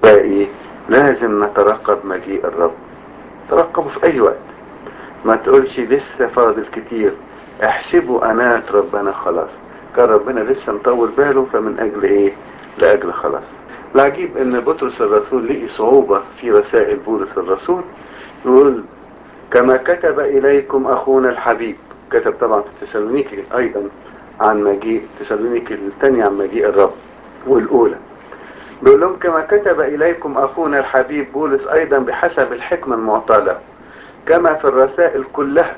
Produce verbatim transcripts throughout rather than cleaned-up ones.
باقي لازم نترقب مجيء الرب. ترقبوا في اي وقت، ما تقولش لسه فاضل كتير. احسبوا انات ربنا خلاص، كان ربنا لسه مطول باله، فمن اجل ايه؟ لاجل خلاص. العجيب ان بطرس الرسول لقي صعوبة في رسائل بولس الرسول. يقول كما كتب اليكم اخونا الحبيب، كتب طبعا في تسالونيكي ايضا عن مجيء تسالونيكي الثانية عن مجيء الرب والاولى. بيقول لهم كما كتب اليكم اخونا الحبيب بولس ايضا بحسب الحكمة المعطاة له، كما في الرسائل كلها،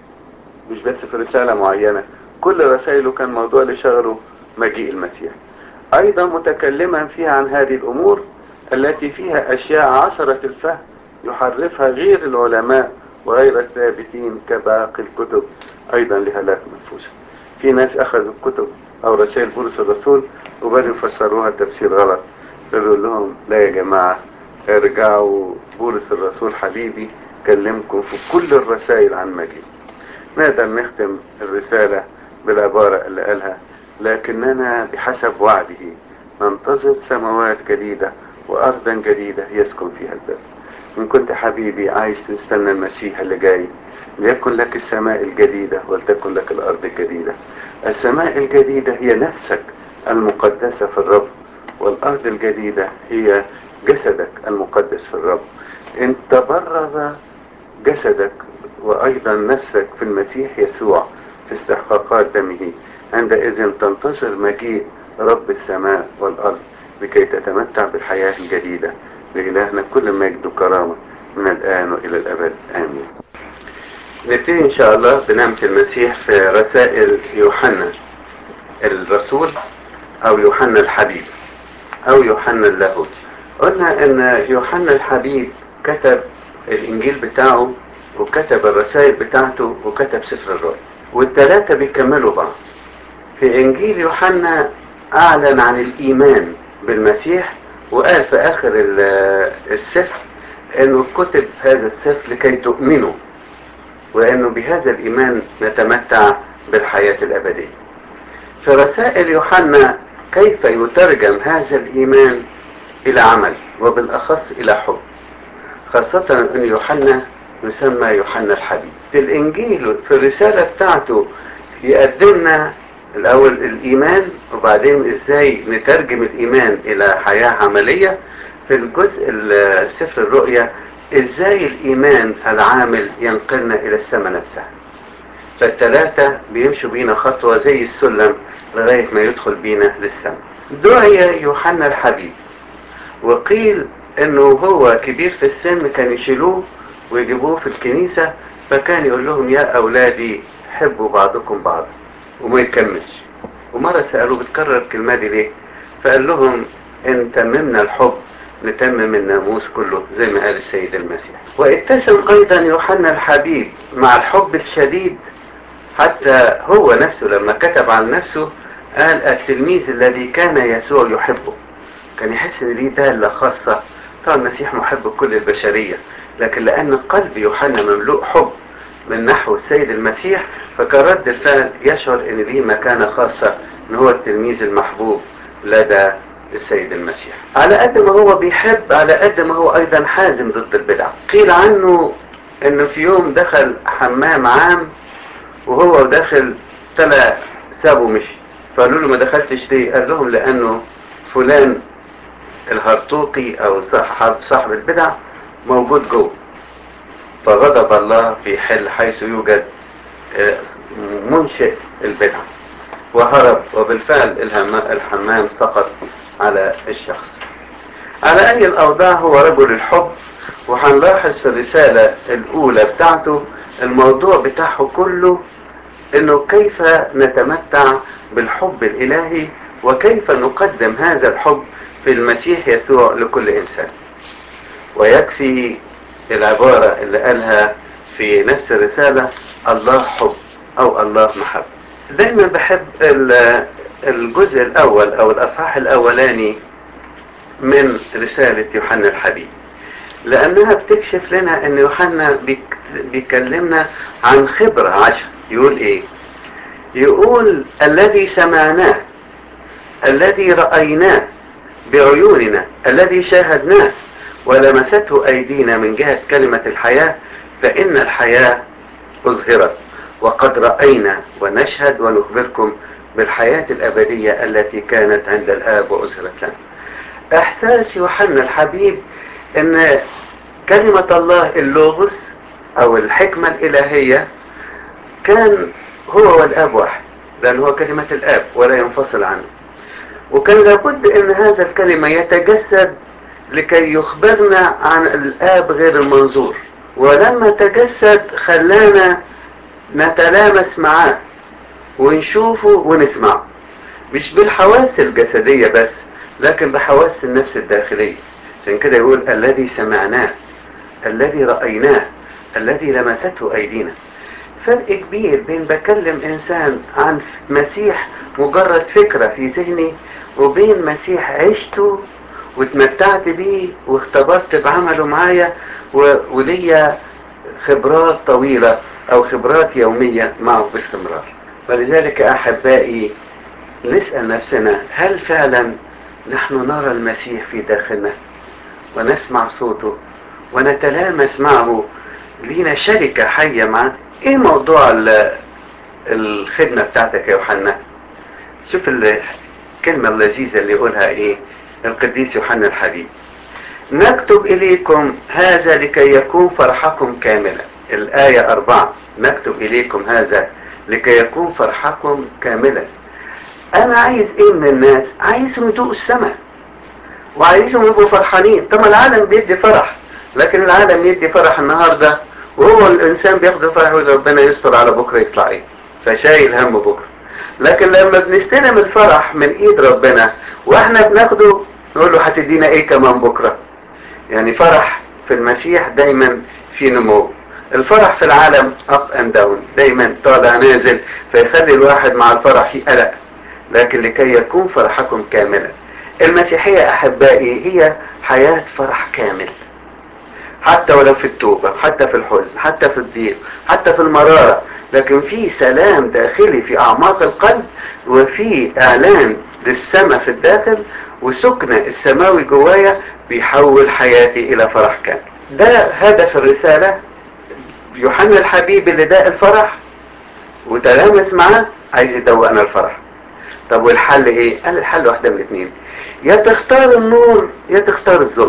مش بس في رسالة معينة، كل رسائله كان موضوع لشغله مجيء المسيح، ايضا متكلما فيها عن هذه الامور التي فيها اشياء عثرة الفهم يحرفها غير العلماء وغير الثابتين كباقي الكتب ايضا لهلاك نفوسهم. في ناس اخذوا الكتب او رسائل بولس الرسول وبدأوا يفسروها تفسير غلط. بيقول لهم لا يا جماعة، ارجعوا، بولس الرسول حبيبي كلمكم في كل الرسائل عن مجيء. نقدر نختم الرسالة بالعبارة اللي قالها لكننا بحسب وعده ننتظر سماوات جديدة وأرضا جديدة يسكن فيها البر. إن كنت حبيبي عايز تستنى المسيح اللي جاي، ليكن لك السماء الجديدة ولتكن لك الأرض الجديدة. السماء الجديدة هي نفسك المقدسة في الرب، والأرض الجديدة هي جسدك المقدس في الرب. إن تبرز جسدك وأيضا نفسك في المسيح يسوع في استحقاقات دمه، عندئذ تنتظر مجيء رب السماء والأرض لكي تتمتع بالحياة الجديدة. لإلهنا كل مجد وكرامة من الآن وإلى الأبد، آمين. نبتدي إن شاء الله بنعمة المسيح في رسائل يوحنا الرسول أو يوحنا الحبيب أو يوحنا اللاهوت. قلنا إن يوحنا الحبيب كتب الإنجيل بتاعه وكتب الرسائل بتاعته وكتب سفر الرؤيا، والثلاثة بيكملوا بعض. في إنجيل يوحنا أعلن عن الإيمان بالمسيح، وقال في آخر السفر إنه كتب هذا السفر لكي تؤمنوا، وإنه بهذا الإيمان نتمتع بالحياة الأبدية. في رسائل يوحنا كيف يترجم هذا الإيمان إلى عمل، وبالأخص إلى حب، خاصة أن يوحنا يسمى يوحنا الحبيب. في الإنجيل في الرسالة بتاعته يقدمنا الأول الإيمان، وبعدين إزاي نترجم الإيمان إلى حياة عملية. في الجزء سفر الرؤيا إزاي الإيمان العامل ينقلنا إلى السماء نفسها. فالثلاثة بيمشوا بينا خطوة زي السلم لغاية ما يدخل بينا للسماء. دعي يوحنا الحبيب، وقيل انه هو كبير في السن كان يشيلوه ويجيبوه في الكنيسة، فكان يقول لهم يا اولادي حبوا بعضكم بعضا وما يكملش. ومرة سألوه بتكرر الكلمة دي ليه؟ فقال لهم ان تممنا الحب نتمم الناموس كله زي ما قال السيد المسيح. واتسم ايضا يوحنا الحبيب مع الحب الشديد، حتى هو نفسه لما كتب عن نفسه قال التلميذ الذي كان يسوع يحبه. كان يحس ان دي دالة خاصة. طبعا المسيح محب كل البشرية، لكن لان قلب يوحنا مملوء حب من نحو السيد المسيح، فكرد الفعل يشعر ان دي مكانة خاصة، ان هو التلميذ المحبوب لدى السيد المسيح. على قد ما هو بيحب، على قد ما هو ايضا حازم ضد البدع. قيل عنه انه في يوم دخل حمام عام، وهو داخل طلع سابه مشي. فقالوا له ما دخلتش ليه؟ قال لهم لانه فلان الهرطوقي او صاحب صاحب البدع موجود جوه، فغضب الله في حل حيث يوجد منشئ البدع، وهرب، وبالفعل الحمام سقط على الشخص. على اي الاوضاع هو رجل الحب. وهنلاحظ في الرسالة الاولى بتاعته الموضوع بتاعه كله انه كيف نتمتع بالحب الالهي، وكيف نقدم هذا الحب في المسيح يسوع لكل انسان. ويكفي العبارة اللي قالها في نفس الرسالة الله حب او الله محب. دايما بحب الجزء الاول او الاصحاح الاولاني من رسالة يوحنا الحبيب، لانها بتكشف لنا ان يوحنا بيكلمنا عن خبرة عشر. يقول ايه؟ يقول الذي سمعناه الذي رأيناه بعيوننا الذي شاهدناه ولمسته أيدينا من جهة كلمة الحياة، فإن الحياة أظهرت وقد رأينا ونشهد ونخبركم بالحياة الأبدية التي كانت عند الآب وأظهرت لنا. إحساس يوحنا الحبيب إن كلمة الله اللوغوس أو الحكمة الإلهية كان هو والآب واحد، لأن هو كلمة الآب ولا ينفصل عنه، وكان لابد ان هذا الكلمة يتجسد لكي يخبرنا عن الآب غير المنظور، ولما تجسد خلانا نتلامس معاه ونشوفه ونسمعه، مش بالحواس الجسدية بس لكن بحواس النفس الداخلية. عشان كده يقول الذي سمعناه، الذي رأيناه، الذي لمسته أيدينا. فرق كبير بين بكلم إنسان عن مسيح مجرد فكرة في ذهني، وبين مسيح عشته واتمتعت بيه واختبرت بعمله معايا وليا خبرات طويلة أو خبرات يومية معه باستمرار. ولذلك أحبائي نسأل نفسنا، هل فعلا نحن نرى المسيح في داخلنا ونسمع صوته ونتلامس معه، لينا شركة حية معه؟ ايه موضوع الخدمة بتاعتك يا يوحنا؟ شوف الكلمة اللذيذة اللي يقولها ايه القديس يوحنا الحبيب: نكتب اليكم هذا لكي يكون فرحكم كاملا. الآية أربعة، نكتب اليكم هذا لكي يكون فرحكم كاملا. انا عايز ايه من الناس؟ عايزهم يدوقوا السماء وعايزهم يبقوا فرحانين. طب العالم بيدي فرح، لكن العالم يدي فرح النهاردة وهو الانسان بياخد فرح ويقول ربنا يستر على بكرة يطلع ايه، فشايل هم بكرة. لكن لما بنستلم الفرح من ايد ربنا واحنا بناخده نقول له هتدينا ايه كمان بكرة. يعني فرح في المسيح دايما في نمو، الفرح في العالم اب اند داون، دايما طالع نازل، فيخلي الواحد مع الفرح في قلق. لكن لكي يكون فرحكم كاملا، المسيحية احبائي هي حياة فرح كامل، حتى ولو في التوبة، حتى في الحزن، حتى في الضيق، حتى في المرارة، لكن في سلام داخلي في اعماق القلب، وفي اعلان للسماء في الداخل، وسكن السماوي جوايا بيحول حياتي الى فرح كامل. ده هدف الرسالة. يوحنا الحبيب اللي داق الفرح وتلامس معاه عايز يدوقنا الفرح. طب والحل ايه؟ قال الحل واحدة من الاثنين، يا تختار النور يا تختار الظلم،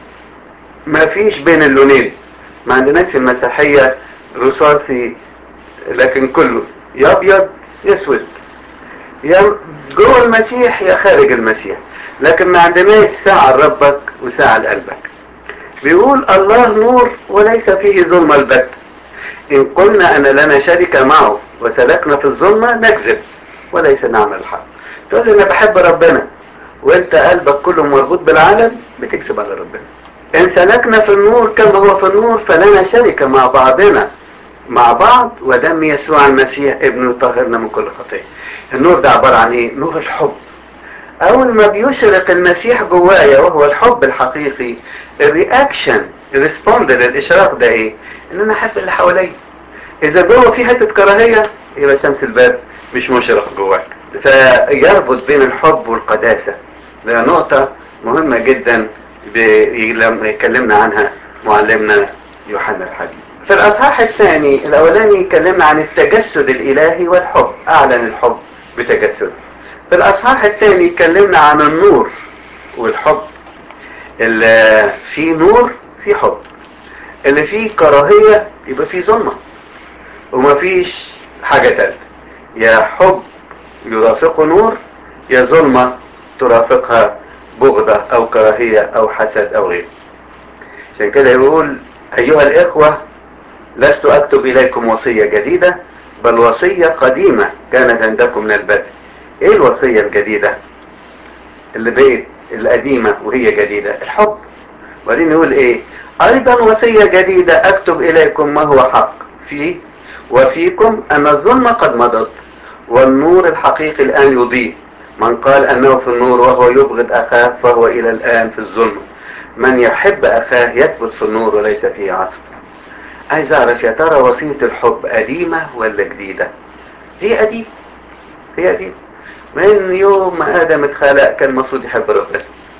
ما فيش بين اللونين. ما عندناش في المسيحية رصاصي، لكن كله يا ابيض يا اسود، يا جوه المسيح يا خارج المسيح، لكن ما عندناش ساعة لربك وساعة لقلبك. بيقول الله نور وليس فيه ظلمة البت، إن قلنا أن لنا شركة معه وسلكنا في الظلمة نكذب وليس نعمل الحق. تقول لي أنا بحب ربنا وأنت قلبك كله مربوط بالعالم، بتكذب على ربنا. إن سلكنا في النور كما هو في النور فلنا شركة مع بعضنا مع بعض، ودم يسوع المسيح ابنه يطهرنا من كل خطية. النور ده عبارة عن ايه؟ نور الحب. اول ما بيشرق المسيح جوايا وهو الحب الحقيقي، الرياكشن الريسبوند للاشراق ده ايه؟ ان انا احب اللي حواليا. اذا جوه في حتة كراهية يبقى شمس الباب مش مشرق جواك. فيربط بين الحب والقداسة، ده نقطة مهمة جدا لما يكلمنا عنها معلمنا يوحنا الحبيب. في الأصحاح الثاني الأولاني اتكلمنا عن التجسد الإلهي والحب، أعلن الحب بتجسد. في الأصحاح الثاني اتكلمنا عن النور والحب، اللي فيه نور في حب، اللي فيه كراهية يبقى فيه ظلمة، ومفيش حاجة تالتة، يا حب يرافقه نور يا ظلمة ترافقها بغضة أو كراهية أو حسد أو غيره. عشان كده يقول أيها الإخوة لست أكتب إليكم وصية جديدة بل وصية قديمة كانت عندكم من البدء. إيه الوصية الجديدة اللي بقت القديمة وهي جديدة؟ الحب. وبعدين يقول إيه؟ أيضا وصية جديدة أكتب إليكم ما هو حق فيه وفيكم أن الظلمة قد مضت والنور الحقيقي الآن يضيء. من قال أنه في النور وهو يبغض أخاه فهو إلى الآن في الظلمة. من يحب أخاه يثبت في النور وليس فيه عصر. عايز أعرف يا ترى وصية الحب قديمة ولا جديدة؟ هي قديمة، هي قديمة. من يوم ما آدم اتخلق كان المفروض يحب ربنا،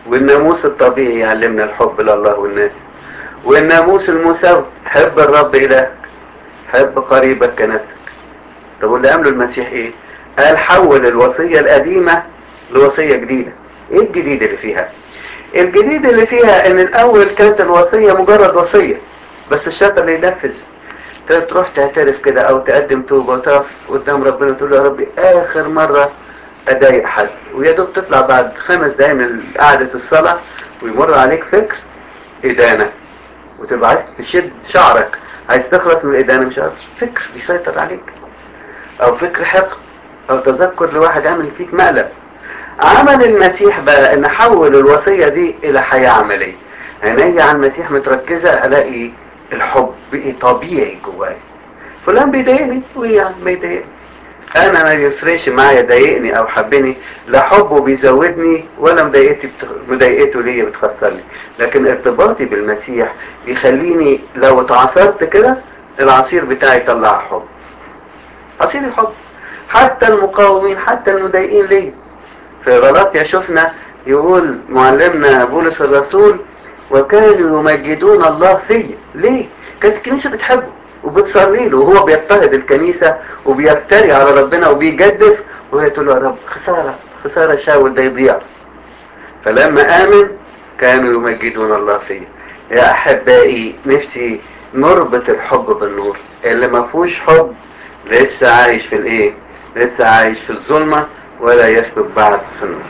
والناموس الطبيعي يعلمنا الحب لله والناس، والناموس المساوي حب الرب إلهك حب قريبك كنفسك. طب واللي عمله المسيح ايه؟ قال حول الوصية القديمة لوصية جديدة. ايه الجديد اللي فيها؟ الجديد اللي فيها ان الاول كانت الوصية مجرد وصية بس الشاطر اللي ينفذ. تروح تعترف كده او تقدم توبة وتقف قدام ربنا وتقول له يا ربي اخر مرة اضايق حد، ويا دوب تطلع بعد خمس دقايق من قعدة الصلاة ويمر عليك فكر ادانة وتبقى عايز تشد شعرك، عايز تخلص من الادانة، مش عارف فكر بيسيطر عليك، او فكر حقد، او تذكر لواحد عمل فيك مقلب. عمل المسيح بقى ان حول الوصية دي الى حياة عملية. عيني على المسيح متركزة الاقي الحب بقي طبيعي جواي. فلان بيضايقني ويعني ما يضايقني، انا ما بيفرقش معايا ضايقني او حبني، لا حبه بيزودني ولا مضايقتي مضايقته ليا بتخسرني، لكن ارتباطي بالمسيح يخليني لو اتعصرت كده العصير بتاعي يطلع حب، عصير الحب. حتى المقاومين حتى المضايقين ليه. في غلاطيا شفنا يقول معلمنا بولس الرسول وكانوا يمجدون الله فيه. ليه؟ كانت الكنيسة بتحبه وبتصلي له وهو بيضطهد الكنيسة وبيفتري على ربنا وبيجدف، وهي تقول له يا رب خسارة خسارة شاول ده يضيع. فلما آمن كانوا يمجدون الله فيه. يا أحبائي نفسي نربط الحب بالنور. اللي ما فيهوش حب لسه عايش في الايه؟ لسه عايش في الظلمة ولا يسلك بعد في النور.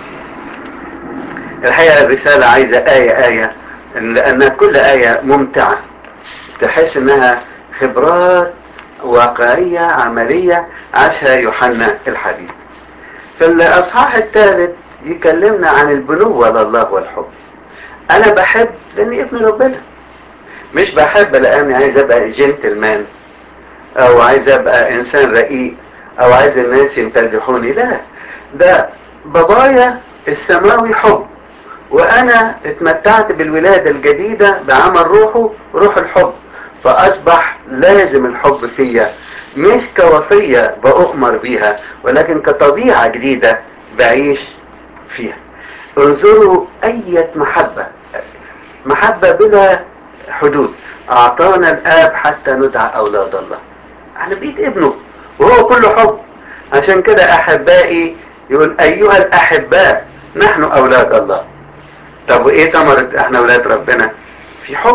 الحقيقة الرسالة عايزة آية آية لأن كل آية ممتعة، تحس انها خبرات واقعية عملية عاشها يوحنا الحبيب. في الأصحاح الثالث يكلمنا عن البنوة لله والحب. أنا بحب لأني ابن ربنا، مش بحب لأني عايز أبقى جنتلمان أو عايز أبقى إنسان رقيق أو عايز الناس يمتدحوني. لا، ده بابايا السماوي حب، وأنا اتمتعت بالولادة الجديدة بعمل روحه روح الحب، فأصبح لازم الحب فيا مش كوصية بأؤمر بيها ولكن كطبيعة جديدة بعيش فيها. انظروا أية محبة، محبة بلا حدود أعطانا الآب حتى ندعى أولاد الله. احنا بقيت ابنه وهو كله حب. عشان كده أحبائي يقول أيها الأحباء نحن أولاد الله. طب وإيه ثمرة احنا أولاد ربنا؟ في حب.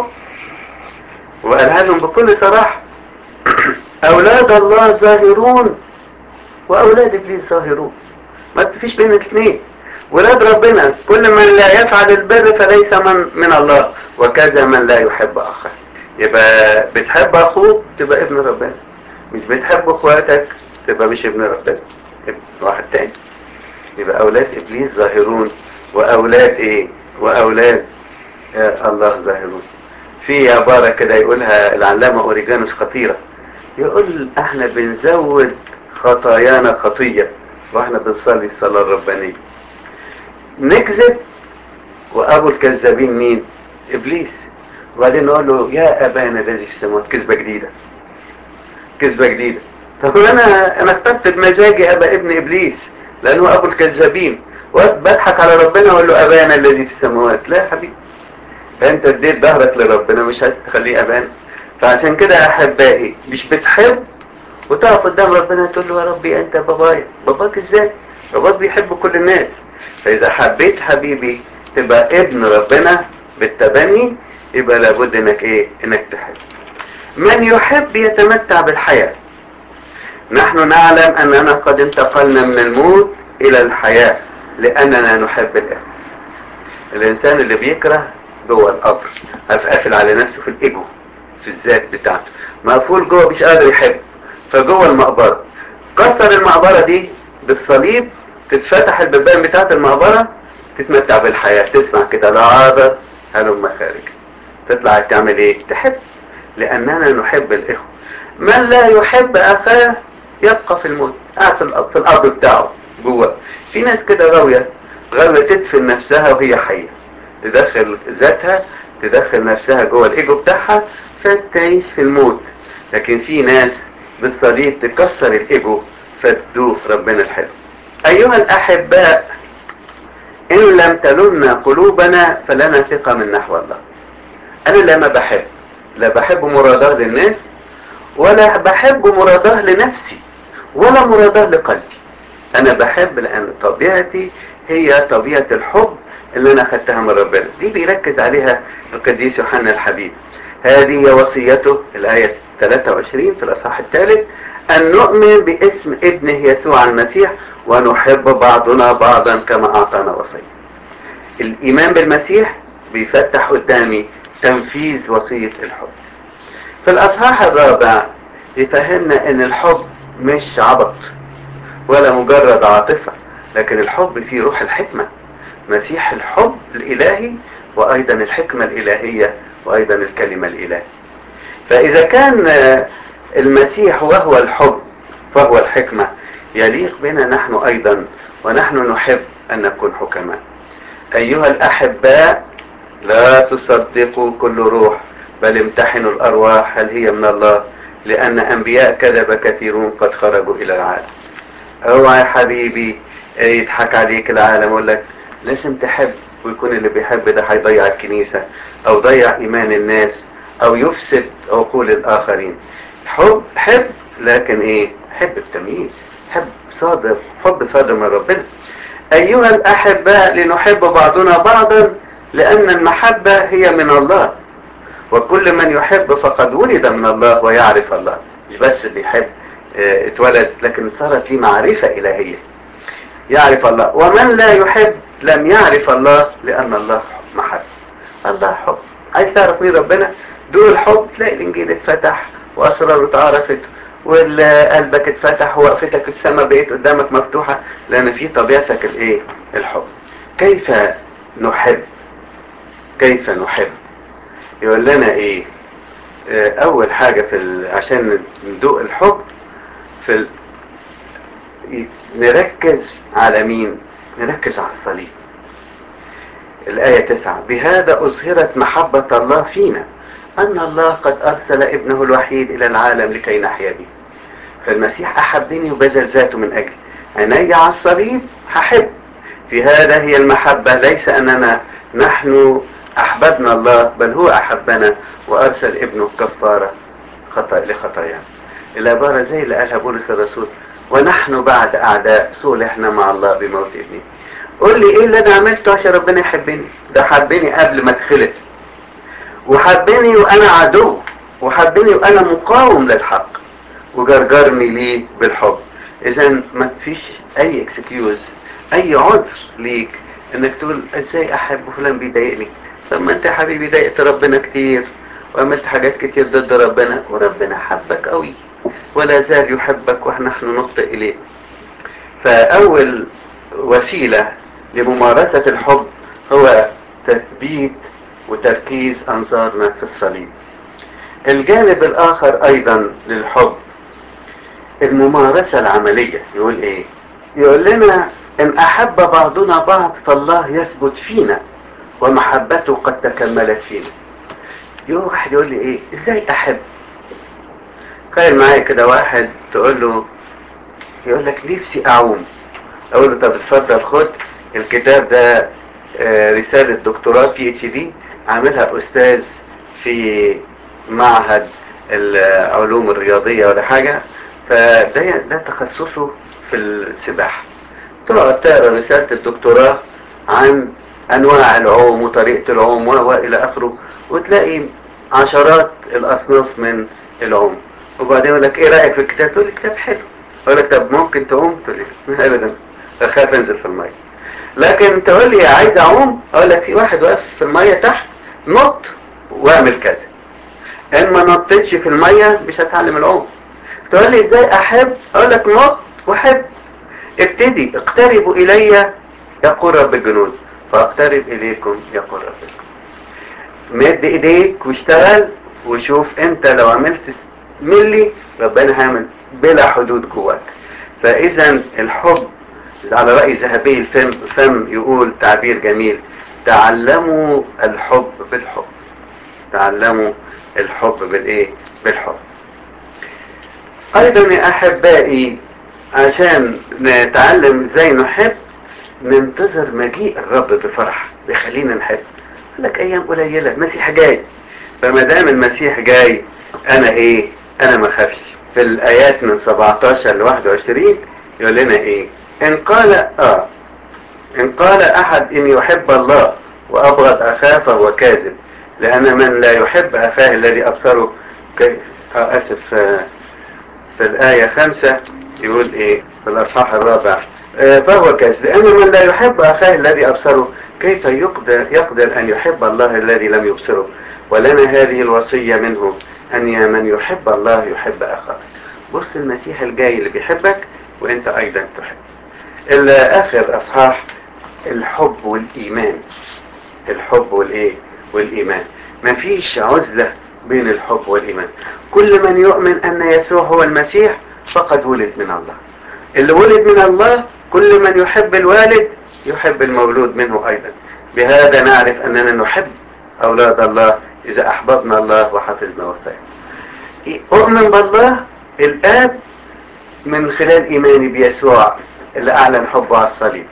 وقالها لهم بكل صراحة أولاد الله ظاهرون وأولاد إبليس ظاهرون، ما فيش بين الاثنين. ولاد ربنا كل من لا يفعل البر فليس من, من الله، وكذا من لا يحب أخاه. يبقى بتحب أخوك تبقى ابن ربنا، مش بتحب أخواتك تبقى مش ابن ربنا، ابن واحد تاني. يبقى أولاد إبليس ظاهرون وأولاد إيه؟ وأولاد آه الله ظاهرون. في عبارة كده يقولها العلامة أوريجانوس خطيرة، يقول احنا بنزود خطايانا خطية واحنا بنصلي الصلاة الربانية. نكذب وابو الكذابين مين؟ ابليس. وبعدين نقول له يا ابانا الذي في السماوات، كذبة جديدة كذبة جديدة. طب انا انا اخترت بمزاجي ابقى ابن ابليس لانه ابو الكذابين، وبضحك على ربنا واقول له ابانا الذي في السماوات. لا يا حبيبي، فانت اديت ظهرك لربنا مش عايز تخليه ابانا. فعشان كده يا احبائي مش بتحب وتقف قدام ربنا تقول له يا ربي انت بابايا. باباك ازاي؟ باباك بيحب كل الناس. فاذا حبيت حبيبي تبقى ابن ربنا بالتبني، يبقى لابد انك ايه؟ انك تحب. من يحب يتمتع بالحياة. نحن نعلم اننا قد انتقلنا من الموت الى الحياة لاننا نحب الاب. الانسان اللي بيكره جوه القبر قافل على نفسه في الايجو، في الذات بتاعته، مقفول جوه مش قادر يحب. فجوه المقبرة كسر المقبرة دي بالصليب، تتفتح البيبان بتاعت المقبرة، تتمتع بالحياة، تسمع كده العابر هلم خارج، تطلع تعمل ايه؟ تحب، لاننا نحب الاخوة. من لا يحب اخاه يبقى في الموت، قاعد في القبر بتاعه جوه. في ناس كده غاوية غاوية تدفن نفسها وهي حية، تدخل ذاتها تدخل نفسها جوه الايجو بتاعها فتعيش في الموت. لكن في ناس بالصليب تكسر الايجو فتدوق ربنا الحلو. ايها الاحباء إن لم تلمنا قلوبنا فلنا ثقة من نحو الله. أنا لما بحب لا بحب مراداه للناس ولا بحب مراداه لنفسي ولا مراداه لقلبي. أنا بحب لأن طبيعتي هي طبيعة الحب اللي أنا أخدتها من ربنا. دي بيركز عليها القديس يوحنا الحبيب. هذه وصيته الآية ثلاثة وعشرين في الأصحاح الثالث، أن نؤمن باسم ابنه يسوع المسيح ونحب بعضنا بعضا كما أعطانا وصية. الإيمان بالمسيح بيفتح قدامي تنفيذ وصية الحب. في الأصحاح الرابع يفهمنا أن الحب مش عبط ولا مجرد عاطفة، لكن الحب فيه روح الحكمة. مسيح الحب الإلهي وأيضا الحكمة الإلهية وأيضا الكلمة الإلهية. فإذا كان المسيح وهو الحب فهو الحكمة، يليق بنا نحن أيضا ونحن نحب أن نكون حكماء. أيها الأحباء، لا تصدقوا كل روح بل امتحنوا الأرواح هل هي من الله، لأن أنبياء كذب كثيرون قد خرجوا إلى العالم. اوعى يا حبيبي يضحك عليك العالم يقول لك لازم تحب، ويكون اللي بيحب ده هيضيع الكنيسة أو ضيع إيمان الناس أو يفسد عقول الآخرين. حب حب، لكن إيه؟ حب بتمييز، حب صادق، حب صادق من ربنا. أيها الأحباء، لنحب بعضنا بعضا لأن المحبة هي من الله، وكل من يحب فقد ولد من الله ويعرف الله. مش بس بيحب اه اتولد، لكن صارت لي معرفة إلهية، يعرف الله. ومن لا يحب لم يعرف الله لأن الله محب. الله حب. عايز تعرف مين ربنا؟ دول حب، تلاقي الإنجيل اتفتح وأسراره اتعرفت وقلبك اتفتح ووقفتك السماء بقيت قدامك مفتوحة، لأن في طبيعتك الايه؟ الحب. كيف نحب؟ كيف نحب؟ يقول لنا ايه؟ اه اول حاجة في ال... عشان ندوق الحب في ال... نركز على مين؟ نركز على الصليب. الآية تسعة، بهذا أظهرت محبة الله فينا أن الله قد أرسل ابنه الوحيد إلى العالم لكي نحيا به. فالمسيح أحبني وبذل ذاته من أجلي. عيني على الصليب هحب. في هذا هي المحبة، ليس أننا نحن أحببنا الله، بل هو أحبنا وأرسل ابنه كفارة خطأ لخطايانا. العبارة زي اللي قالها بولس الرسول، ونحن بعد أعداء صلحنا مع الله بموت ابنه. قول لي إيه اللي أنا عملته عشان ربنا يحبني؟ ده حبني قبل ما اتخلق، وحبني وأنا عدو، وحبني وأنا مقاوم للحق، وجرجرني ليه بالحب. إذا ما فيش أي اكسكيوز، أي عذر ليك إنك تقول إزاي أحب فلان بيضايقني. طب ما أنت يا حبيبي ضايقت ربنا كتير وعملت حاجات كتير ضد ربنا، وربنا حبك قوي ولا زال يحبك ونحن نخطئ إليه. فأول وسيلة لممارسة الحب هو تثبيت وتركيز أنظارنا في الصليب. الجانب الآخر أيضا للحب الممارسة العملية. يقول إيه؟ يقول لنا إن أحب بعضنا بعض فالله يثبت فينا ومحبته قد تكملت فينا. يقول واحد يقول لي إيه؟ إزاي أحب؟ قال معايا كده واحد تقول له، يقول لك نفسي أعوم. أقول له طب اتفضل خد الكتاب ده، رسالة دكتوراه بي اتش دي عاملها أستاذ في معهد العلوم الرياضية ولا حاجة، فده ده تخصصه في السباحة. تقعد تقرا رسالة الدكتوراه عن أنواع العوم وطريقة العوم وإلى آخره، وتلاقي عشرات الأصناف من العوم. وبعدين يقول لك إيه رأيك في الكتاب؟ تقول لي كتاب حلو. يقول لك طب ممكن تعوم؟ تقول لي أبدا، أخاف أنزل في المية. لكن تقول لي عايز أعوم، أقول لك في واحد واقف في المية تحت، نط واعمل كذا. إن ما نطتش في المية مش هتعلم العوم. تقول لي إزاي أحب؟ أقول لك نط وحب. ابتدي، اقتربوا إلي يقول رب الجنود فاقترب إليكم يقول رب الجنود. مد إيديك واشتغل وشوف أنت لو عملت ملي ربنا هيعمل بلا حدود جواك. فإذا الحب على رأي ذهبي الفم فم يقول تعبير جميل، تعلموا الحب بالحب. تعلموا الحب بالإيه؟ بالحب. أيضا يا أحبائي عشان نتعلم ازاي نحب ننتظر مجيء الرب بفرح بيخلينا نحب. لك ايام قليلة المسيح جاي، فما دام المسيح جاي انا ايه؟ انا ما خافش. في الايات من سبعتاشر ل واحد وعشرين يقول لنا ايه؟ ان قال اه ان قال احد اني يحب الله وابغض اخاه فهو كاذب، لان من لا يحب اخاه الذي ابصره كيف آه اسف آه في الايه خمسة يقول ايه في الاصحاح الرابع آه فهو كاذب، لان من لا يحب اخاه الذي ابصره كيف يقدر يقدر ان يحب الله الذي لم يبصره. ولنا هذه الوصيه منه ان من يحب الله يحب اخاه. بص المسيح الجاي اللي بيحبك وانت ايضا تحب. اخر اصحاح الحب والايمان. الحب والايه والايمان. مفيش عزلة بين الحب والايمان. كل من يؤمن ان يسوع هو المسيح فقد ولد من الله. اللي ولد من الله كل من يحب الوالد يحب المولود منه ايضا. بهذا نعرف اننا نحب اولاد الله اذا احببنا الله وحفظنا وصاياه. اؤمن بالله الاب من خلال ايماني بيسوع اللي اعلن حبه على الصليب.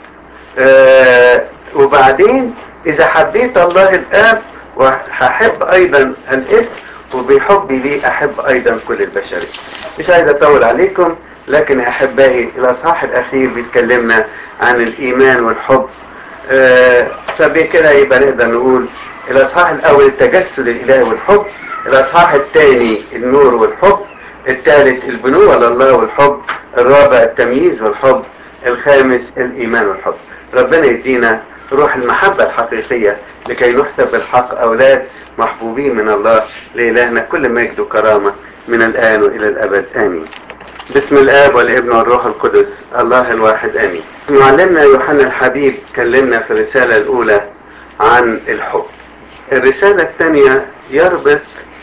آه وبعدين اذا حبيت الله الاب وهحب ايضا الابن، وبحبي ليه احب ايضا كل البشرية. مش عايز اطول عليكم، لكن احبائي الاصحاح الاخير بيتكلمنا عن الايمان والحب. آه فبكده يبقى نقدر نقول الاصحاح الاول التجسد الالهي والحب، الاصحاح الثاني النور والحب، الثالث البنوة لله والحب، الرابع التمييز والحب، الخامس الايمان والحب. ربنا يدينا روح المحبة الحقيقية لكي نحسب بالحق أولاد محبوبين من الله. لإلهنا كل مجد وكرامة من الآن وإلى الأبد آمين. بسم الآب والابن والروح القدس الله الواحد آمين. معلمنا يوحنا الحبيب كلمنا في الرسالة الأولى عن الحب. الرسالة الثانية يربط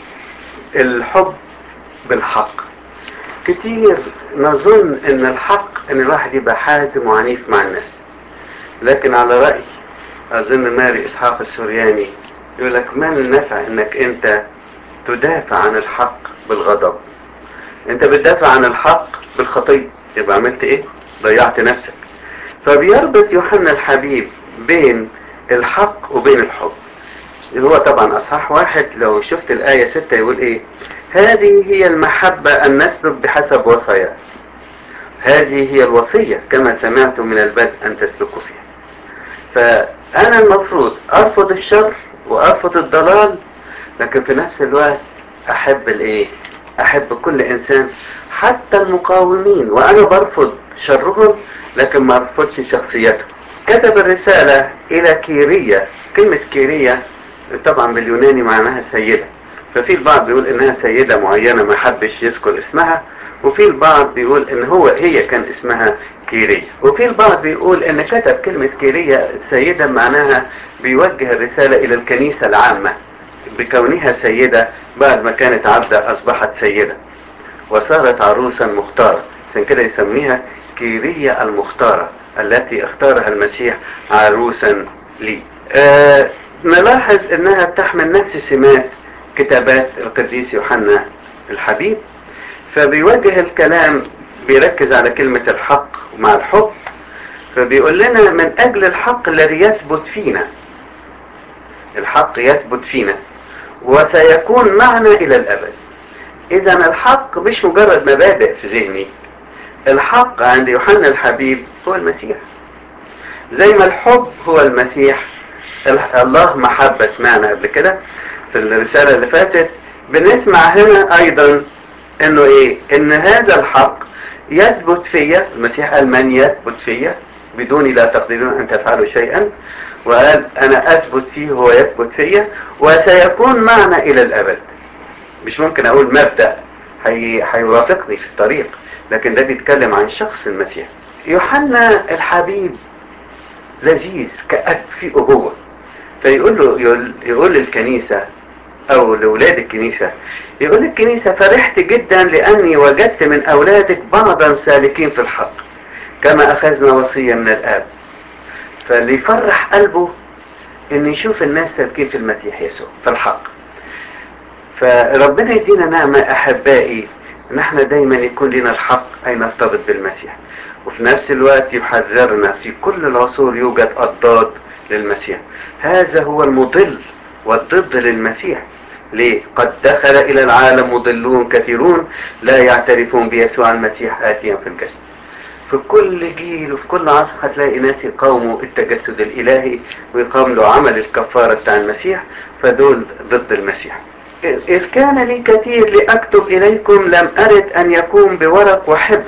الحب بالحق. كتير نظن ان الحق ان الواحد يبقى حازم وعنيف مع الناس، لكن على رأي أظن ماري إسحاق السورياني يقول لك ما النفع إنك أنت تدافع عن الحق بالغضب؟ أنت بتدافع عن الحق بالخطية، يبقى عملت إيه؟ ضيعت نفسك. فبيربط يوحنا الحبيب بين الحق وبين الحب. هو طبعا أصحاح واحد لو شفت الآية ستة يقول إيه؟ هذه هي المحبة أن نسلك بحسب وصاياه. هذه هي الوصية كما سمعتم من البدء أن تسلكوا فيها. فأنا المفروض أرفض الشر وأرفض الضلال، لكن في نفس الوقت أحب الإيه؟ أحب كل إنسان حتى المقاومين، وأنا برفض شرهم لكن ما أرفضش شخصيتهم. كتب الرسالة إلى كيرية. كلمة كيرية طبعا باليوناني معناها سيدة، ففي البعض بيقول إنها سيدة معينة ما حبش يذكر اسمها، وفي البعض بيقول إن هو هي كان اسمها كيرية، وفي البعض بيقول إن كتب كلمة كيرية السيدة معناها بيوجه الرسالة إلى الكنيسة العامة بكونها سيدة بعد ما كانت عبدة أصبحت سيدة وصارت عروسا مختارة، عشان كده يسميها كيرية المختارة التي اختارها المسيح عروسا لي. آه نلاحظ انها بتحمل نفس سمات كتابات القديس يوحنا الحبيب، فبيوجه الكلام بيركز على كلمة الحق مع الحب. فبيقول لنا من اجل الحق الذي يثبت فينا، الحق يثبت فينا وسيكون معنا الى الابد. اذا الحق مش مجرد مبادئ في ذهني، الحق عند يوحنا الحبيب هو المسيح. زي ما الحب هو المسيح، الله محبة سمعنا قبل كده في الرسالة اللي فاتت، بنسمع هنا ايضا انه ايه؟ ان هذا الحق يثبت فيا. المسيح قال من يثبت فيا بدوني لا تقدرون ان تفعلوا شيئا، وقال انا اثبت فيه وهو يثبت فيا وسيكون معنا الى الابد. مش ممكن اقول مبدأ هيوافقني في الطريق، لكن ده بيتكلم عن شخص المسيح. يوحنا الحبيب لذيذ كأب في أبوة، فيقول له يقول, يقول للكنيسة أو لأولاد الكنيسة، يقول للكنيسة فرحت جدا لأني وجدت من أولادك بعضا سالكين في الحق كما أخذنا وصية من الآب. فاللي يفرح قلبه إن يشوف الناس سالكين في المسيح يسوع في الحق. فربنا يدينا نعمة أحبائي ان احنا دايما يكون لنا الحق اي نرتبط بالمسيح. وفي نفس الوقت يحذرنا في كل العصور يوجد أضداد للمسيح. هذا هو المضل والضد للمسيح. ليه؟ قد دخل إلى العالم مضلون كثيرون لا يعترفون بيسوع المسيح آتيا في الجسد. في كل جيل وفي كل عصر هتلاقي ناس يقاوموا التجسد الإلهي ويقاوموا عمل الكفارة بتاع المسيح، فدول ضد المسيح. إذ كان لي كثير لأكتب إليكم لم أرد أن يكون بورق وحبر.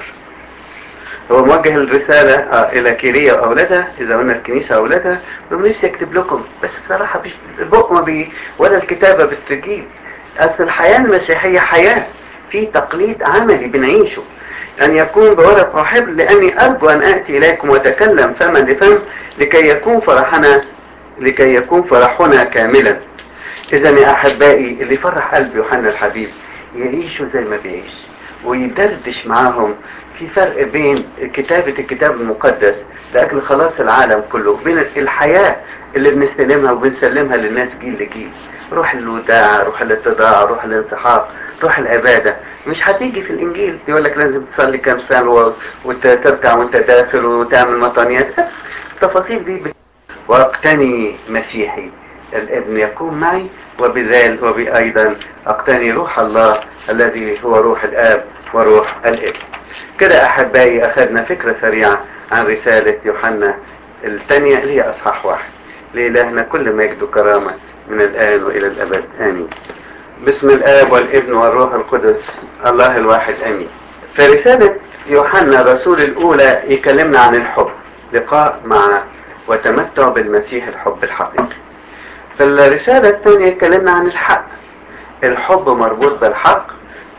هو موجه الرسالة آه إلى كيريا وأولادها، إذا قلنا الكنيسة أولادها، نفسي أكتب لكم، بس بصراحة مش البق ما بي ولا الكتابة بتجيب. أصل الحياة المسيحية حياة في تقليد عملي بنعيشه، أن يكون بورق وحبر، لأني أرجو أن آتي إليكم وأتكلم فما لفم لكي يكون فرحنا لكي يكون فرحنا كاملا. إذا يا أحبائي، اللي فرح قلب يوحنا الحبيب يعيشوا زي ما بيعيش ويدردش معاهم. في فرق بين كتابة الكتاب المقدس لأجل خلاص العالم كله، وبين الحياة اللي بنستلمها وبنسلمها للناس جيل لجيل. روح الوداع، روح الاتضاع، روح الانسحاق، روح العبادة مش هتيجي في الإنجيل يقول لك لازم تصلي كام سنة وتركع وانت داخل وتعمل مطانيات. التفاصيل دي بت... واقتني مسيحي الابن يكون معي، وبذلك وبأيضا اقتني روح الله الذي هو روح الآب وروح الابن. كده أحبائي أخذنا فكرة سريعة عن رسالة يوحنا الثانية اللي هي أصحاح واحد. لإلهنا كل مجد وكرامة من الآن وإلى الأبد آمين. باسم الآب والابن والروح القدس الله الواحد آمين. في رسالة يوحنا الرسول الأولى يكلمنا عن الحب، لقاء مع وتمتع بالمسيح الحب الحقيقي. في الرسالة الثانية يكلمنا عن الحق. الحب مربوط بالحق،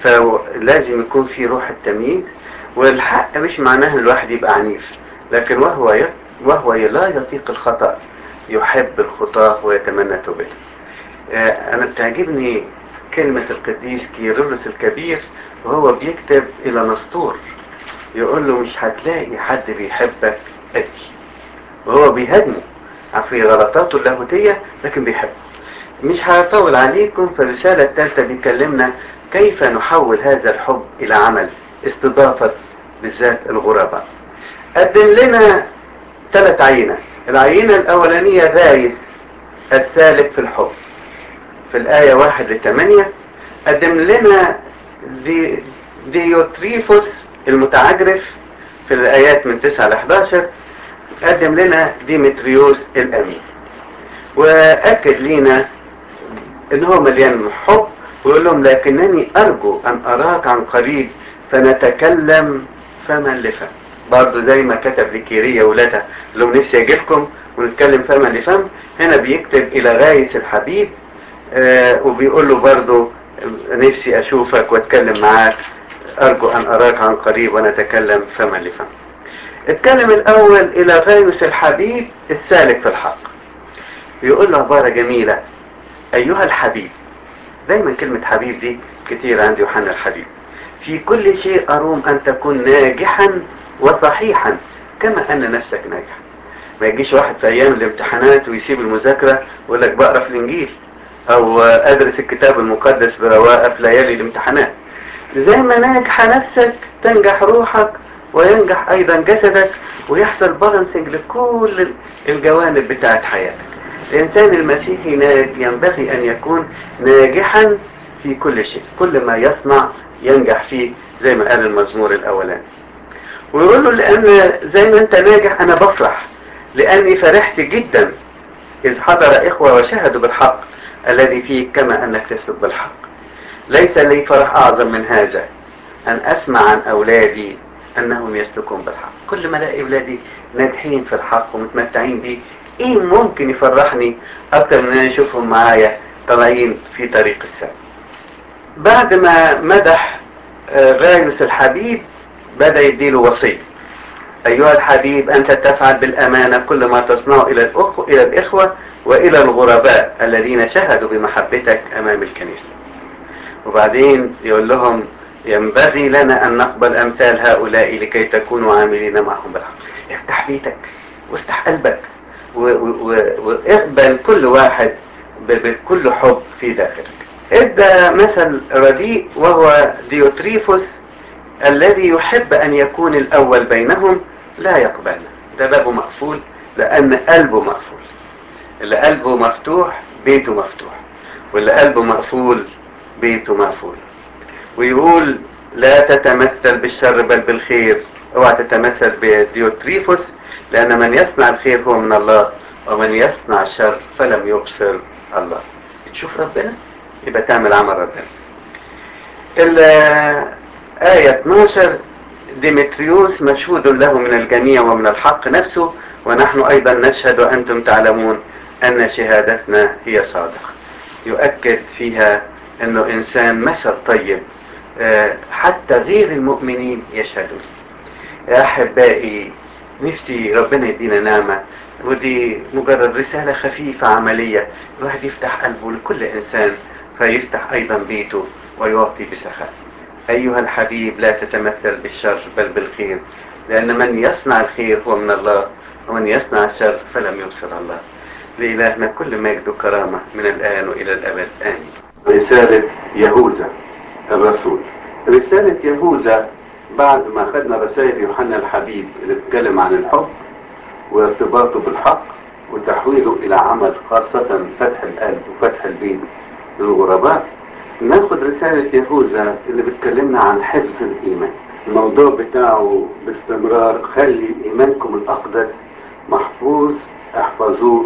فلازم يكون في روح التمييز. والحق مش معناه ان الواحد يبقى عنيف، لكن وهو ي... وهو لا يطيق الخطأ يحب الخطاة ويتمنى توبته. آه انا بتعجبني كلمة القديس كيرلس الكبير وهو بيكتب الى نسطور، يقول له مش هتلاقي حد بيحبك قدي، وهو بيهاجمه في غلطاته اللاهوتية لكن بيحبه. مش هطول عليكم. في الرسالة الثالثة بيكلمنا كيف نحول هذا الحب إلى عمل، استضافة بالذات الغرباء. قدم لنا ثلاث عينة. العينة الأولانية غايس السالك في الحب في الآية واحد لثمانية. قدم لنا دي ديوتريفوس المتعجرف في الآيات من تسعة ل إحدى عشر. قدم لنا ديمتريوس الأمين، وأكد لنا ان هو مليان حب، ويقول لهم لكنني ارجو ان اراك عن قريب فنتكلم فما لفم. برضو زي ما كتب لكيريا ولادها لو نفسي اجيبكم ونتكلم فما لفم، هنا بيكتب الى غايس الحبيب آه وبيقول له برضو نفسي اشوفك واتكلم معاك، ارجو ان اراك عن قريب ونتكلم فما لفم. اتكلم الاول الى غايس الحبيب السالك في الحق، بيقول له عبارة جميلة: أيها الحبيب. دايما كلمة حبيب دي كتير عند يوحنا الحبيب. في كل شيء أروم أن تكون ناجحا وصحيحا كما أن نفسك ناجح. ما يجيش واحد في أيام الامتحانات ويسيب المذاكرة ويقول لك بقرأ في الإنجيل أو أدرس الكتاب المقدس برواقة في ليالي الامتحانات. زي ما ناجح نفسك تنجح روحك وينجح أيضا جسدك، ويحصل بالانسنج لكل الجوانب بتاعت حياتك. الإنسان المسيحي ينبغي أن يكون ناجحا في كل شيء، كل ما يصنع ينجح فيه زي ما قال المزمور الأولاني. ويقول له لأن زي ما أنت ناجح أنا بفرح، لأني فرحت جدا إذ حضر إخوة وشهدوا بالحق الذي فيك كما أنك تسلك بالحق. ليس لي فرح أعظم من هذا أن أسمع عن أولادي أنهم يسلكون بالحق. كل ما ألاقي أولادي ناجحين في الحق ومتمتعين بيه، إيه ممكن يفرحني أكتر من أن أشوفهم معايا طالعين في طريق السلام. بعد ما مدح غايوس الحبيب بدأ يديله وصية: أيها الحبيب أنت تفعل بالأمانة كل ما تصنعه إلى الأخوة إلى الإخوة وإلى الغرباء الذين شهدوا بمحبتك أمام الكنيسة. وبعدين يقول لهم: ينبغي لنا أن نقبل أمثال هؤلاء لكي تكونوا عاملين معهم بالحق. افتح بيتك وافتح قلبك واقبل كل واحد بكل حب في داخلك. ادى مثل رديء وهو ديوتريفوس الذي يحب أن يكون الأول بينهم لا يقبلنا. ده بابه مقفول لأن قلبه مقفول. اللي قلبه مفتوح بيته مفتوح، واللي قلبه مقفول بيته مقفول. ويقول لا تتمثل بالشر بل بالخير، اوعى تتمثل بديوتريفوس، لأن من يصنع الخير هو من الله، ومن يصنع الشر فلم يبصر الله. تشوف ربنا يبقى تعمل عمل ربنا. الآية اتناشر ديمتريوس مشهود له من الجميع ومن الحق نفسه، ونحن أيضا نشهد وأنتم تعلمون أن شهادتنا هي صادقة. يؤكد فيها أنه إنسان مثل طيب، حتى غير المؤمنين يشهدون. يا أحبائي، نفسي ربنا يدينا نعمة، ودي مجرد رسالة خفيفة عملية، الواحد يفتح قلبه لكل إنسان فيفتح أيضا بيته ويعطي بسخاء. أيها الحبيب لا تتمثل بالشر بل بالخير، لأن من يصنع الخير هو من الله، ومن يصنع الشر فلم يبصر الله. لإلهنا كل مجد وكرامة من الآن وإلى الأبد آمين. رسالة يهوذا الرسول. رسالة يهوذا بعد ما خدنا رسائل يوحنا الحبيب اللي بتتكلم عن الحب وارتباطه بالحق وتحويله إلى عمل، خاصة فتح القلب وفتح البيت للغرباء، ناخد رسالة يهوذا اللي بتكلمنا عن حفظ الإيمان. الموضوع بتاعه باستمرار خلي إيمانكم الأقدس محفوظ، احفظوه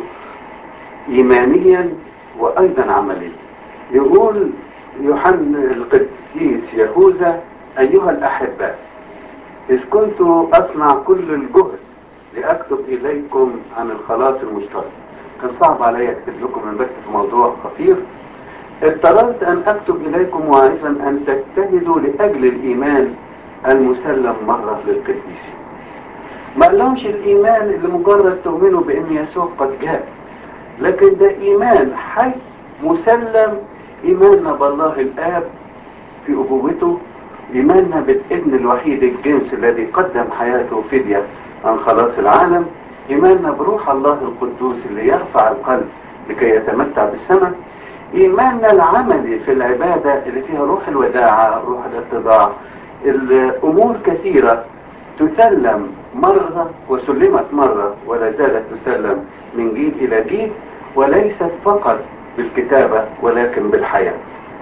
إيمانيا وأيضا عمليا. يقول يوحنا القديس يهوذا أيها الأحباء، إذ كنت أصنع كل الجهد لأكتب إليكم عن الخلاص المشترك. كان صعب علي أكتب لكم من بكتب موضوع خطير، اضطررت أن أكتب إليكم واعظا أن تجتهدوا لأجل الإيمان المسلم مرة للقديسين. ما قالهمش الإيمان اللي مجرد تؤمنوا بأن يسوع قد جاء، لكن ده إيمان حي مسلم، إيماننا بالله الآب في أبوته، إيماننا بالابن الوحيد الجنس الذي قدم حياته فدية عن خلاص العالم، إيماننا بروح الله القدوس اللي يرفع القلب لكي يتمتع بالسماء، إيماننا العملي في العبادة اللي فيها روح الوداعة، روح الاتضاع. الأمور كثيرة تسلم مرة وسلمت مرة ولا زالت تسلم من جيل إلى جيل، وليست فقط بالكتابة ولكن بالحياة.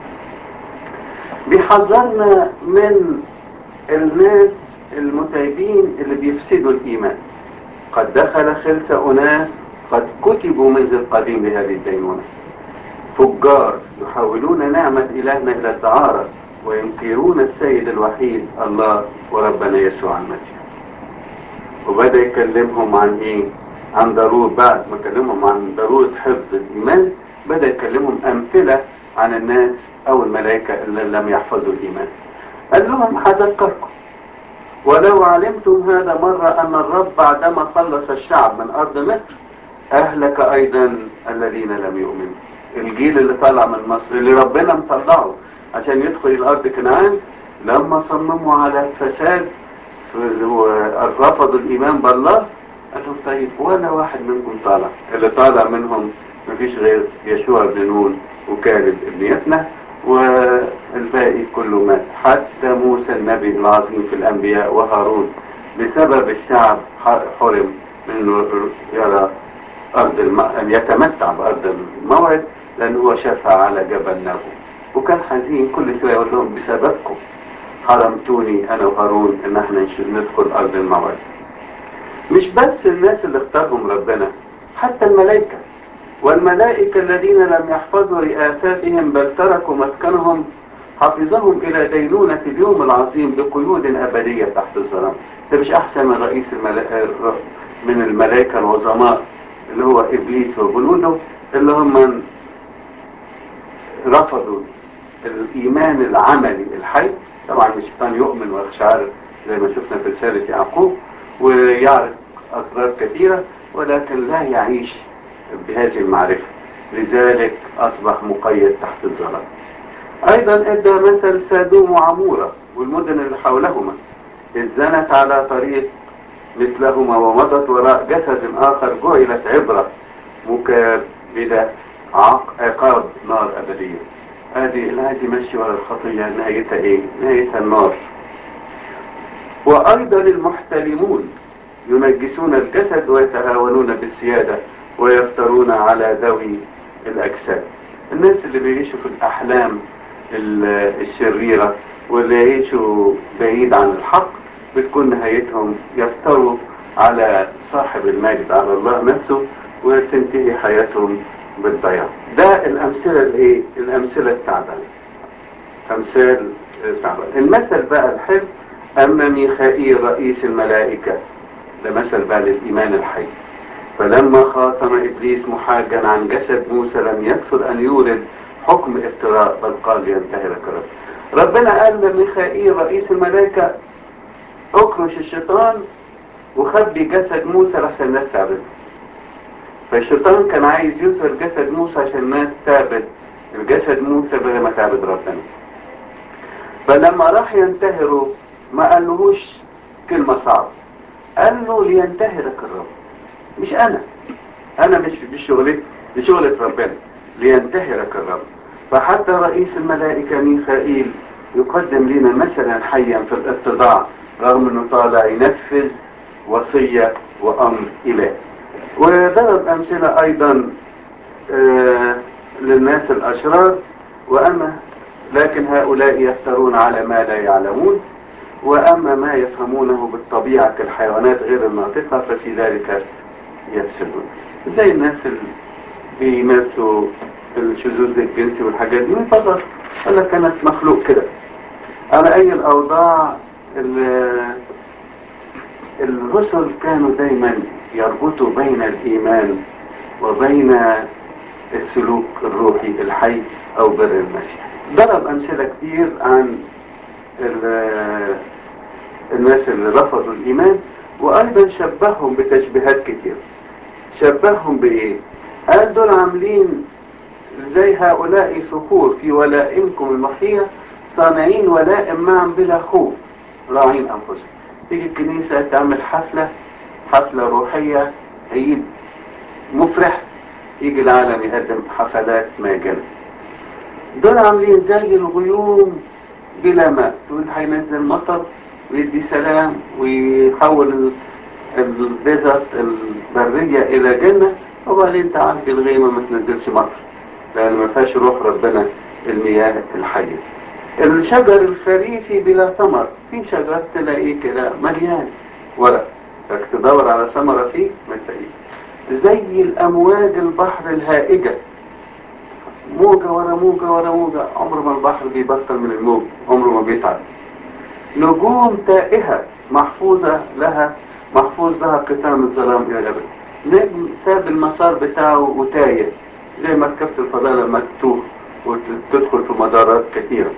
بيحذرنا من الناس المتعبين اللي بيفسدوا الإيمان. قد دخل خلس أناس قد كتبوا منذ القديم لهذه الدينونة، فجار يحولون نعمة إلهنا إلى الدعارة وينكرون السيد الوحيد الله وربنا يسوع المسيح. وبدأ يكلمهم عن إيه؟ عن ضرورة. بعد ما كلمهم عن ضرورة حفظ الإيمان بدأ يكلمهم أمثلة عن الناس أو الملائكة اللي لم يحفظوا الإيمان. قال لهم هذكركم ولو علمتم هذا مرة أن الرب بعدما خلص الشعب من أرض مصر أهلك أيضا الذين لم يؤمنوا. الجيل اللي طلع من مصر اللي ربنا مطلعه عشان يدخل الأرض كنعان، لما صمموا على الفساد ورفضوا الإيمان بالله، قال لهم طيب ولا واحد منكم طالع. اللي طالع منهم مفيش غير يشوع بن نون وكالب ابن يتنة، والباقي كله مات، حتى موسى النبي العظيم في الأنبياء وهارون بسبب الشعب حرم منه يرى أرض الم... أن يتمتع بأرض الموعد، لأنه هو شافها على جبل نبو، وكان حزين كل شوية يقول لهم بسببكم حرمتوني أنا وهارون إن احنا ندخل أرض الموعد. مش بس الناس اللي اختارهم ربنا، حتى الملائكة. والملائكة الذين لم يحفظوا رئاساتهم بل تركوا مسكنهم حفظهم إلى دينونة اليوم العظيم بقيود أبدية تحت الظلام. ده مش أحسن من رئيس الملائكة من الملائكة العظماء اللي هو إبليس وجنوده، اللي هم رفضوا الإيمان العملي الحي. طبعا الشيطان يؤمن ويخشعر زي ما شفنا في رسالة يعقوب ويعرف أسرار كثيرة، ولكن لا يعيش بهذه المعرفة، لذلك أصبح مقيد تحت الظلام. أيضا ادى مثل سادوم وعمورة والمدن اللي حولهما، إذ زنت على طريق مثلهما ومضت وراء جسد آخر جعلت عبرة مكابدة عقاب نار أبدية. هذه هذه ماشية ورا الخطية، نهايتها إيه؟ نهايتها النار. وأيضا المحتلمون ينجسون الجسد ويتهاونون بالسيادة ويفترون على ذوي الأجساد. الناس اللي بيعيشوا في الأحلام الشريرة واللي يعيشوا بعيد عن الحق بتكون نهايتهم يفتروا على صاحب المجد، على الله نفسه، وتنتهي حياتهم بالضياع. ده الأمثلة الايه؟ الأمثلة التعبانة، أمثال التعبانة. المثل بقى الحلو: أما ميخائيل رئيس الملائكة، ده مثل بقى للإيمان الحي، فلما خاصم إبليس محاجا عن جسد موسى لم يكثر أن يورد حكم افتراء، بل قال ينتهي لك رب. ربنا قال لميخائيل رئيس الملائكة: اكرش الشيطان وخبي جسد موسى لحسن الناس تعبد. فالشيطان كان عايز يظهر جسد موسى عشان الناس تعبد الجسد موسى بدل ما تعبد ربنا. فلما راح ينتهروا ما قالهوش كلمة صعبة، قال له لينتهرك الرب، مش انا انا مش مش شغلتي، دي شغلة ربنا، لينتهرك الرب. فحتى رئيس الملائكة ميخائيل يقدم لنا مثلا حيا في الاتضاع رغم انه طالع ينفذ وصية وامر اله. وضرب امثلة ايضا آه للناس الاشرار: واما لكن هؤلاء يفترون على ما لا يعلمون، واما ما يفهمونه بالطبيعة كالحيوانات غير الناطقة ففي ذلك يفسدون. زي الناس اللي بيمارسوا الشذوذ الجنسي والحاجات دي من فترة قال لك كانت مخلوق كده. على اي الاوضاع الرسل كانوا دايما يربطوا بين الايمان وبين السلوك الروحي الحي او بر المسيح. ضرب امثلة كتير عن الناس اللي رفضوا الايمان، وايضا شبههم بتشبيهات كتير. شبههم بايه؟ قال دول عاملين زي هؤلاء صخور في ولائمكم المحية، صانعين ولائم معا بلا خوف، راعين انفسهم. تيجي الكنيسة تعمل حفلة حفلة روحية، عيد مفرح، يجي العالم يقدم حفلات ماجنة. دول عاملين زي الغيوم بلا ماء، تقول هينزل مطر ويدي سلام ويحول الديزرت البرية الى جنة، وبعدين تعدي الغيمة ما تنزلش مطر لان ما فيهاش روح ربنا المياه الحية. الشجر الخريفي بلا ثمر، في شجرات تلاقيه كده مليان ورق، لك تدور على ثمرة فيه ما تلاقيه. زي الامواج البحر الهائجة، موجة ورا موجة ورا موجة، عمر ما البحر بيبطل من الموج، عمره ما بيتعب. نجوم تائهة محفوظة لها محفوظ لها قتام الظلام الى الابد. نجم ساب المسار بتاعه وتايه زي مركبة الفضاء لما تتوه وتدخل في مدارات كثيرة.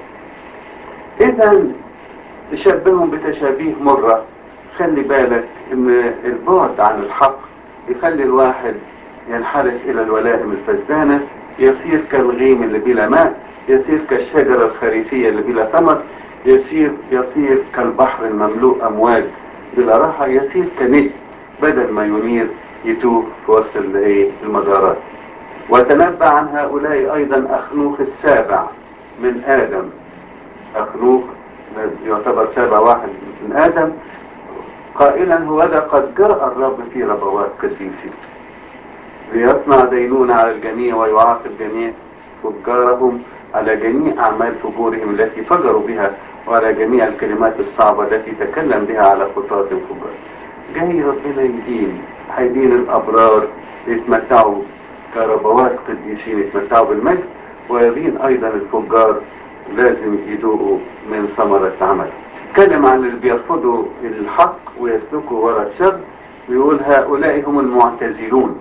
اذا تشبههم بتشابيه مرة. خلي بالك ان البعد عن الحق يخلي الواحد ينحرف الى الولائم الفسدانة، يصير كالغيم اللي بلا ماء، يصير كالشجرة الخريفية اللي بلا ثمر، يصير يصير كالبحر المملوء امواج بلا راحة، يصير كنجم بدل ما ينير يتوه في وسط المدارات. وتنبأ عن هؤلاء ايضا اخنوخ السابع من ادم. اخنوخ يعتبر سابع واحد من ادم، قائلا: هوذا قد جرأ الرب في ربوات قديسه ليصنع دينونة على الجميع ويعاقب جميع فجارهم على جميع اعمال فجورهم التي فجروا بها وعلى جميع الكلمات الصعبة التي تكلم بها على خطاة الفجار. جاي ربنا يدين، هيدين الابرار يتمتعوا كربوات قديسين يتمتعوا بالمجد، ويدين ايضا الفجار لازم يدوقوا من ثمرة عمل. اتكلم عن اللي بيرفضوا الحق ويسلكوا وراء الشر، بيقول: هؤلاء هم المعتزلون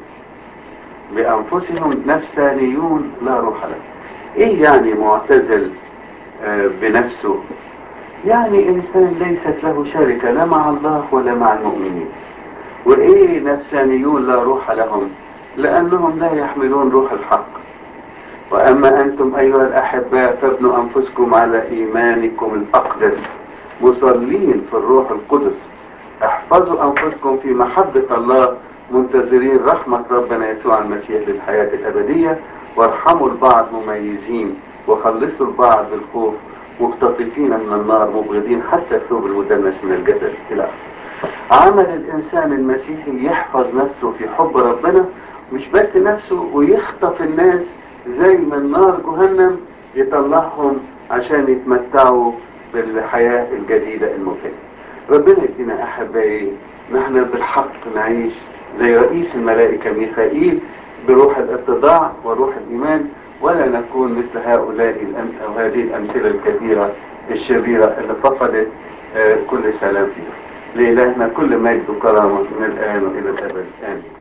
بأنفسهم نفسانيون لا روح لهم. ايه يعني معتزل آه بنفسه؟ يعني انسان ليست له شركة لا مع الله ولا مع المؤمنين. وايه نفسانيون لا روح لهم؟ لانهم لا يحملون روح الحق. واما انتم ايها الاحباء فابنوا انفسكم على ايمانكم الاقدس مصلين في الروح القدس، احفظوا انفسكم في محبة الله منتظرين رحمة ربنا يسوع المسيح للحياة الابدية، وارحموا البعض مميزين وخلصوا البعض بالخوف مقتطفين من النار مبغضين حتى الثوب المدنس من الجسد إلى آخره. عمل الإنسان المسيحي يحفظ نفسه في حب ربنا، مش بس نفسه، ويخطف الناس زي من نار جهنم يطلعهم عشان يتمتعوا بالحياة الجديدة المفيدة. ربنا يدينا أحبائي نحن بالحق نعيش زي رئيس الملائكة ميخائيل بروح الاتضاع وروح الإيمان، ولا نكون مثل هؤلاء الأم- أو هذه الأمثلة الكثيرة الشريرة اللي فقدت آه، كل سلام فيها. لإلهنا كل مجد وكرامة من الآن وإلى الأبد آمين.